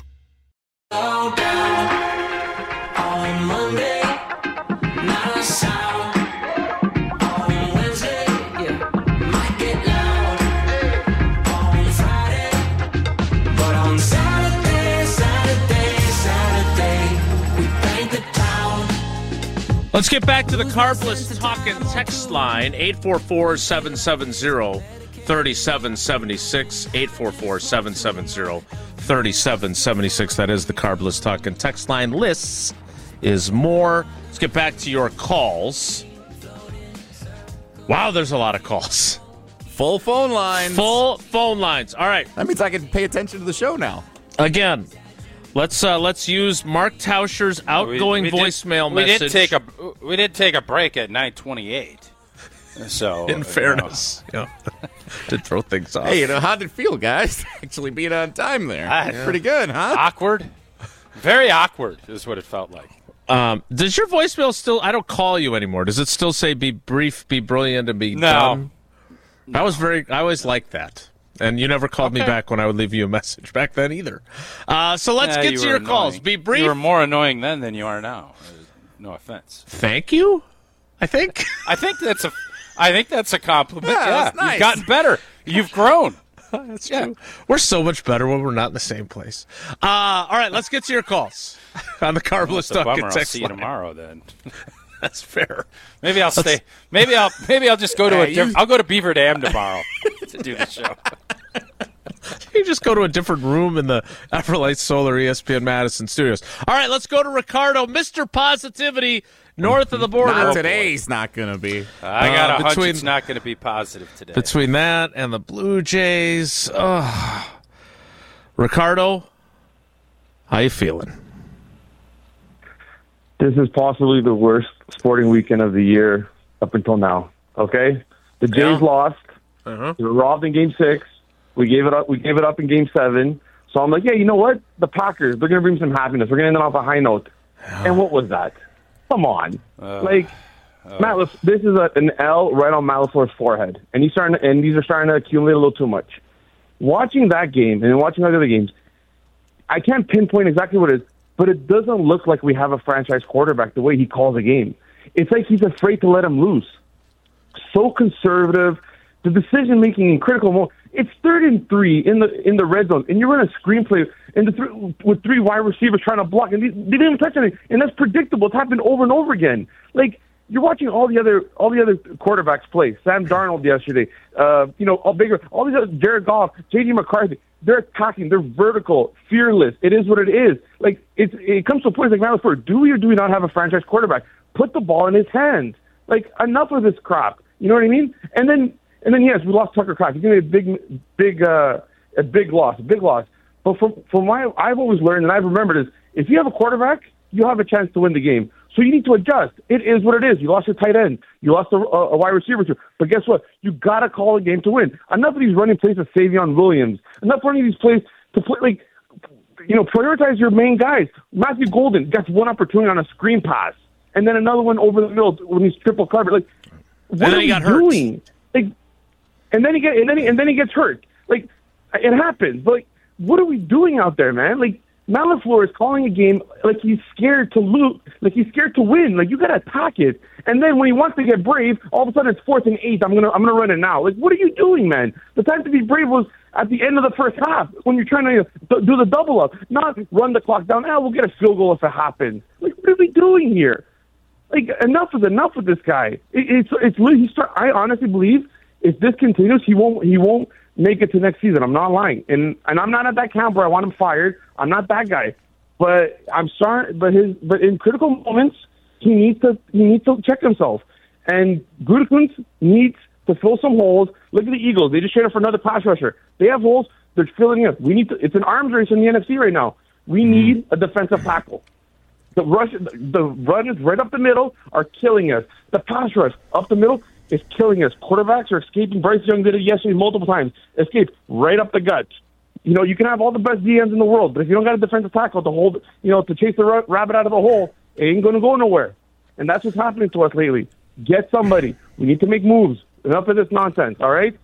On Monday, not a sound. On Wednesday, might get loud. On Friday, but on Saturday, we paint the town. Let's get back to the Carbless Talking text line, 844-770-3776, 844-770-3776. That is the Carbless Talking text line. Lists is more. Let's get back to your calls. Wow, there's a lot of calls. Full phone lines. Full phone lines. All right. That means I can pay attention to the show now. Again, let's use Mark Tauscher's outgoing voicemail message. We did take a break at 9:28. So, in fairness, to throw things off. Hey, how did it feel, guys? Actually being on time there. Pretty good, huh? Awkward. Very awkward is what it felt like. Does your voicemail still? I don't call you anymore. Does it still say "be brief, be brilliant, and be done"? No. I always liked that. And you never called me back when I would leave you a message back then either. So let's get to your calls. Be brief. You were more annoying then than you are now. No offense. Thank you. I think that's a compliment. Yeah, that's nice. You've gotten better. You've grown. That's true. We're so much better when we're not in the same place. All right, let's get to your calls on the Carbless Talking text line. I'll see you tomorrow then. That's fair. Maybe I'll stay. Maybe I'll just go to I'll go to Beaver Dam tomorrow to do the show. You just go to a different room in the Everlight Solar ESPN Madison studios. All right, let's go to Ricardo, Mr. Positivity, north of the border. Not today. He's not going to be. I got a hunch it's not going to be positive today. Between that and the Blue Jays, Ricardo, how you feeling? This is possibly the worst sporting weekend of the year up until now. Okay, the Jays lost. They were robbed in Game 6. We gave it up. We gave it up in Game 7. So I'm like, yeah, you know what? The Packers, they're going to bring some happiness. We're going to end it off a high note. And what was that? Come on, Matt. This is an L right on Matt LaFleur's forehead, and these are starting to accumulate a little too much. Watching that game and then watching other games, I can't pinpoint exactly what it is, but it doesn't look like we have a franchise quarterback the way he calls a game. It's like he's afraid to let him loose. So conservative. The decision making in critical moments. It's 3rd and 3 in the red zone, and you run a screenplay with 3 wide receivers trying to block, and they didn't even touch anything. And that's predictable. It's happened over and over again. Like, you're watching all the other quarterbacks play. Sam Darnold yesterday, all these other, Jared Goff, J.D. McCarthy. They're attacking. They're vertical, fearless. It is what it is. Like it comes to a point like Matt LaFleur. Do we or do we not have a franchise quarterback? Put the ball in his hands. Like enough of this crap. You know what I mean? And then yes, we lost Tucker Kraft. He's gonna be a big loss. But from my, I've always learned and I've remembered is if you have a quarterback, you'll have a chance to win the game. So you need to adjust. It is what it is. You lost your tight end. You lost a wide receiver too. But guess what? You got to call a game to win. Enough of these running plays with Savion Williams. Enough running these plays to play, prioritize your main guys. Matthew Golden gets one opportunity on a screen pass. And then another one over the middle when he's triple covered. Like, what are you doing? Like, and then he gets hurt. Like, it happens. But like, what are we doing out there, man? Like, Matt LaFleur is calling a game like he's scared to lose, like he's scared to win. Like you got to attack it, and then when he wants to get brave, all of a sudden it's 4th and 8. I'm gonna run it now. Like what are you doing, man? The time to be brave was at the end of the first half when you're trying to do the double up, not run the clock down. We'll get a field goal if it happens. Like what are we doing here? Like enough is enough with this guy. I honestly believe if this continues, he won't make it to next season. I'm not lying, and I'm not at that camp where I want him fired. I'm not that guy, but I'm sorry. But in critical moments, he needs to check himself. And Gutekunst needs to fill some holes. Look at the Eagles; they just traded for another pass rusher. They have holes; they're filling it. It's an arms race in the NFC right now. We need a defensive tackle. The run is right up the middle are killing us. The pass rush up the middle is killing us. Quarterbacks are escaping. Bryce Young did it yesterday multiple times. Escape right up the gut. You can have all the best DMs in the world, but if you don't got a defensive tackle to hold, to chase the rabbit out of the hole, it ain't going to go nowhere. And that's what's happening to us lately. Get somebody. We need to make moves. Enough of this nonsense, all right?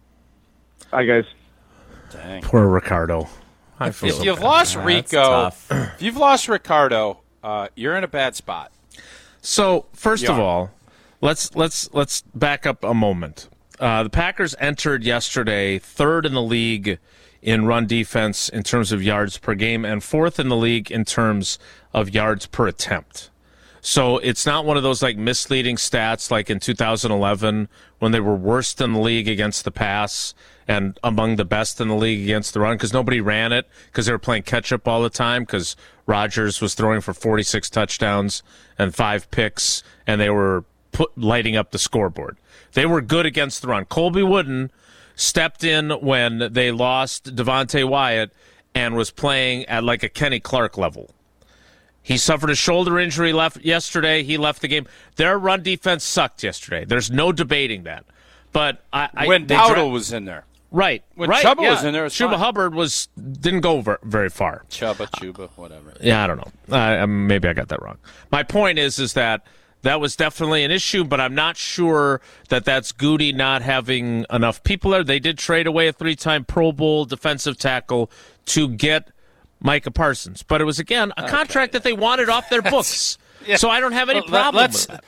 All right, guys. Dang. Poor Ricardo. If you've lost Rico, if you've lost Ricardo, you're in a bad spot. So, first of all, let's back up a moment. The Packers entered yesterday 3rd in the league in run defense in terms of yards per game and 4th in the league in terms of yards per attempt. So it's not one of those like misleading stats like in 2011 when they were worst in the league against the pass and among the best in the league against the run because nobody ran it because they were playing catch-up all the time because Rodgers was throwing for 46 touchdowns and 5 picks, and they were lighting up the scoreboard. They were good against the run. Colby Wooden stepped in when they lost Devontae Wyatt and was playing at like a Kenny Clark level. He suffered a shoulder injury yesterday. He left the game. Their run defense sucked yesterday. There's no debating that. But when Dowdle was in there. Right. When Chuba was in there, Chuba Hubbard didn't go very far. Chuba, whatever. Yeah, I don't know. Maybe I got that wrong. My point is that was definitely an issue, but I'm not sure that that's Goody not having enough people there. They did trade away a 3-time Pro Bowl defensive tackle to get Micah Parsons. But it was, again, a contract that they wanted off their books. Yeah. So I don't have any problem with it.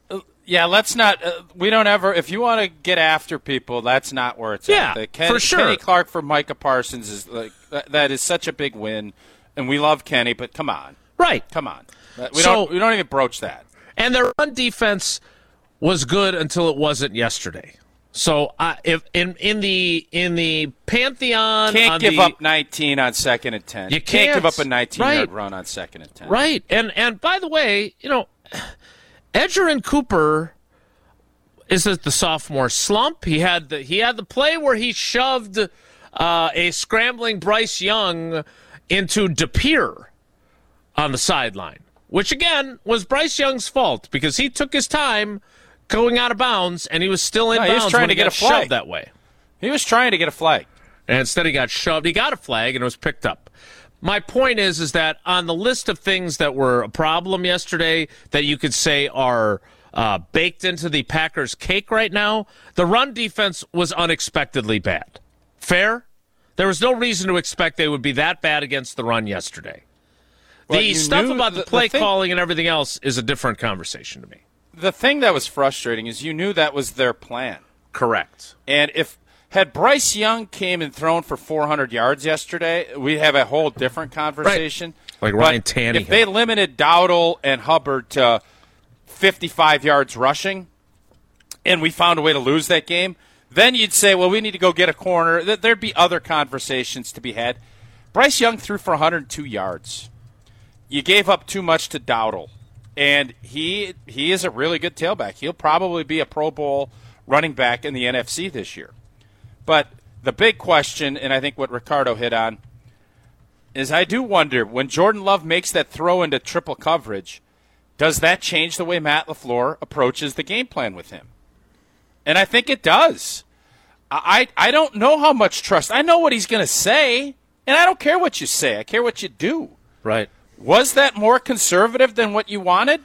Let's not. We don't ever. If you want to get after people, that's not where it's at. For sure. Kenny Clark for Micah Parsons is that is such a big win, and we love Kenny. But come on, Come on. We don't even broach that. And their run defense was good until it wasn't yesterday. So if in the pantheon, can't give up 19 on 2nd and 10. You can't give up a 19-yard run on 2nd and 10. Right. And by the way, Edgerrin Cooper is at the sophomore slump. He had the play where he shoved a scrambling Bryce Young into DePere on the sideline, which again was Bryce Young's fault because he took his time going out of bounds and he was still in bounds. He was trying to get a flag shoved that way. He was trying to get a flag, and instead he got shoved. He got a flag and it was picked up. My point is that on the list of things that were a problem yesterday that you could say are baked into the Packers' cake right now, the run defense was unexpectedly bad. Fair? There was no reason to expect they would be that bad against the run yesterday. Well, the stuff about the play calling and everything else is a different conversation to me. The thing that was frustrating is you knew that was their plan. Correct. And had Bryce Young came and thrown for 400 yards yesterday, we'd have a whole different conversation. Right. Like Ryan Tannehill. If they limited Dowdle and Hubbard to 55 yards rushing, and we found a way to lose that game, then you'd say, well, we need to go get a corner. There'd be other conversations to be had. Bryce Young threw for 102 yards. You gave up too much to Dowdle, and he is a really good tailback. He'll probably be a Pro Bowl running back in the NFC this year. But the big question, and I think what Ricardo hit on, is I do wonder, when Jordan Love makes that throw into triple coverage, does that change the way Matt LaFleur approaches the game plan with him? And I think it does. I don't know how much trust. I know what he's going to say, and I don't care what you say. I care what you do. Right. Was that more conservative than what you wanted?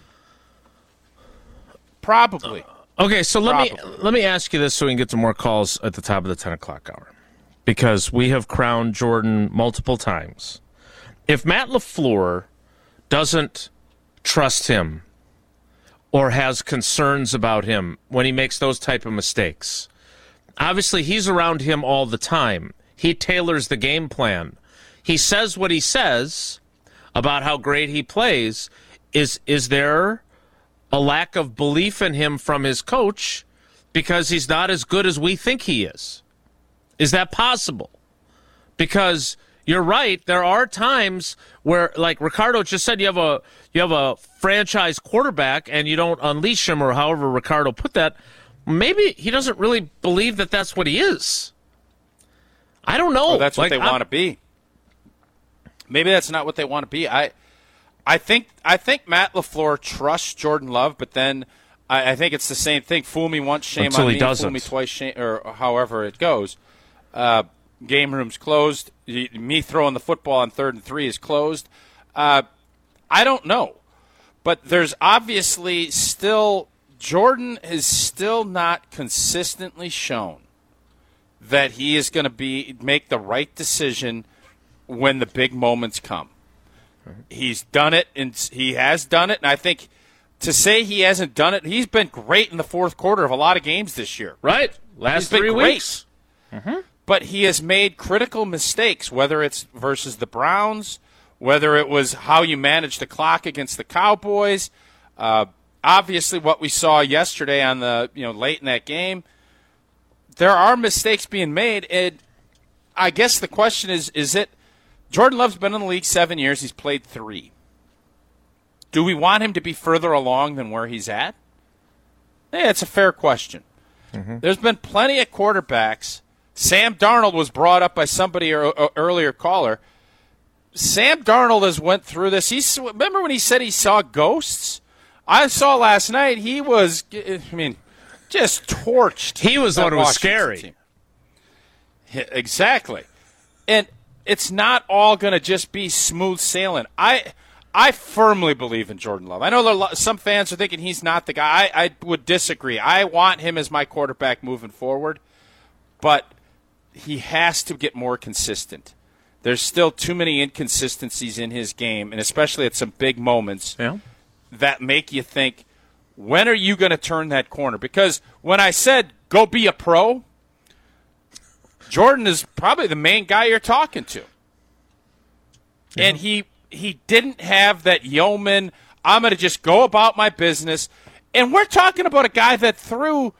Probably. Okay, so let me ask you this so we can get to more calls at the top of the 10 o'clock hour. Because we have crowned Jordan multiple times. If Matt LaFleur doesn't trust him or has concerns about him when he makes those type of mistakes, obviously he's around him all the time. He tailors the game plan. He says what he says about how great he plays. Is there a lack of belief in him from his coach because he's not as good as we think he is? Is that possible? Because you're right, there are times where, like Ricardo just said, you have a franchise quarterback and you don't unleash him, or however Ricardo put that. Maybe he doesn't really believe that that's what he is. I don't know. Well, that's what they want to be. Maybe that's not what they want to be. I think Matt LaFleur trusts Jordan Love, but then I think it's the same thing. Fool me once, shame Until on he me. doesn't. Fool me twice, shame, or however it goes. Game room's closed. Me throwing the football on 3rd and 3 is closed. I don't know. But there's obviously still – Jordan is still not consistently shown that he is going to make the right decision when the big moments come. He's done it, and he has done it. And I think to say he hasn't done it, he's been great in the fourth quarter of a lot of games this year. Right. Last 3 weeks. Mm-hmm. But he has made critical mistakes, whether it's versus the Browns, whether it was how you managed the clock against the Cowboys. Obviously, what we saw yesterday on the late in that game, there are mistakes being made. And I guess the question is it Jordan Love's been in the league 7 years. He's played 3. Do we want him to be further along than where he's at? Yeah, it's a fair question. Mm-hmm. There's been plenty of quarterbacks. Sam Darnold was brought up by somebody earlier caller. Sam Darnold has went through this. Remember when he said he saw ghosts? I saw last night he was, just torched. He was the one who was scary. Team. Exactly. And it's not all going to just be smooth sailing. I firmly believe in Jordan Love. I know some fans are thinking he's not the guy. I would disagree. I want him as my quarterback moving forward, but he has to get more consistent. There's still too many inconsistencies in his game, and especially at some big moments that make you think, when are you going to turn that corner? Because when I said go be a pro, Jordan is probably the main guy you're talking to. Yeah. And he didn't have that yeoman, I'm going to just go about my business. And we're talking about a guy that threw,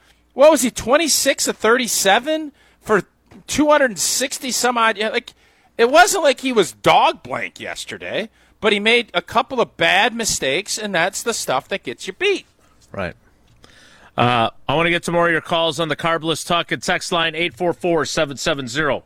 26 of 37 for 260 some odd. Like, it wasn't like he was dog blank yesterday, but he made a couple of bad mistakes, and that's the stuff that gets you beat. Right. I want to get to more of your calls on the Carbless Talk and text line 844-770-3776,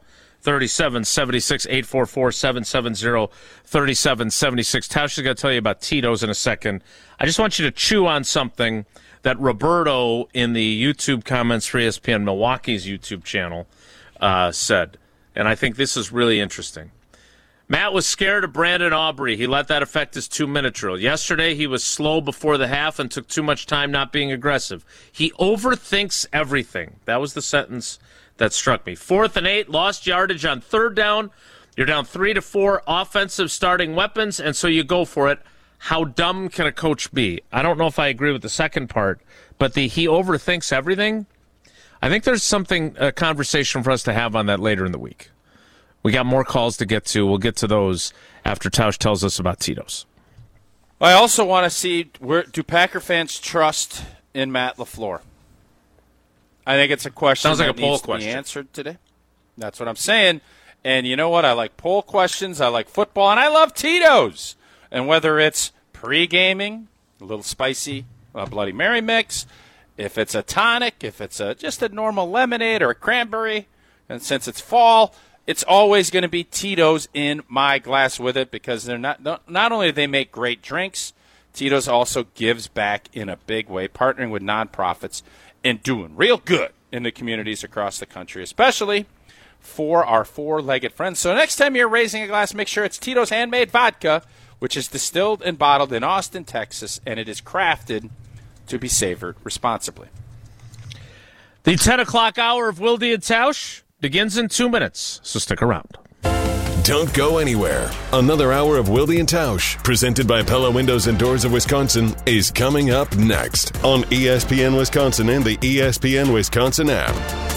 844-770-3776. Tausch is going to tell you about Tito's in a second. I just want you to chew on something that Roberto in the YouTube comments for ESPN Milwaukee's YouTube channel said, and I think this is really interesting. Matt was scared of Brandon Aubrey. He let that affect his 2-minute drill. Yesterday, he was slow before the half and took too much time not being aggressive. He overthinks everything. That was the sentence that struck me. 4th and 8, lost yardage on 3rd down. You're down 3 to 4 offensive starting weapons, and so you go for it. How dumb can a coach be? I don't know if I agree with the second part, but he overthinks everything. I think there's a conversation for us to have on that later in the week. We got more calls to get to. We'll get to those after Tausch tells us about Tito's. I also want to see, do Packer fans trust in Matt LaFleur? I think it's a question Sounds like that a poll needs to question. be answered today. That's what I'm saying. And you know what? I like poll questions. I like football. And I love Tito's. And whether it's pre-gaming, a little spicy Bloody Mary mix, if it's a tonic, if it's just a normal lemonade or a cranberry, and since it's fall, it's always going to be Tito's in my glass with it because they're not only do they make great drinks, Tito's also gives back in a big way, partnering with nonprofits and doing real good in the communities across the country, especially for our four-legged friends. So next time you're raising a glass, make sure it's Tito's Handmade Vodka, which is distilled and bottled in Austin, Texas, and it is crafted to be savored responsibly. The 10 o'clock hour of Wilde and Tausch begins in 2 minutes, so stick around. Don't go anywhere. Another hour of Wilde and Tausch, presented by Pella Windows and Doors of Wisconsin, is coming up next on ESPN Wisconsin and the ESPN Wisconsin app.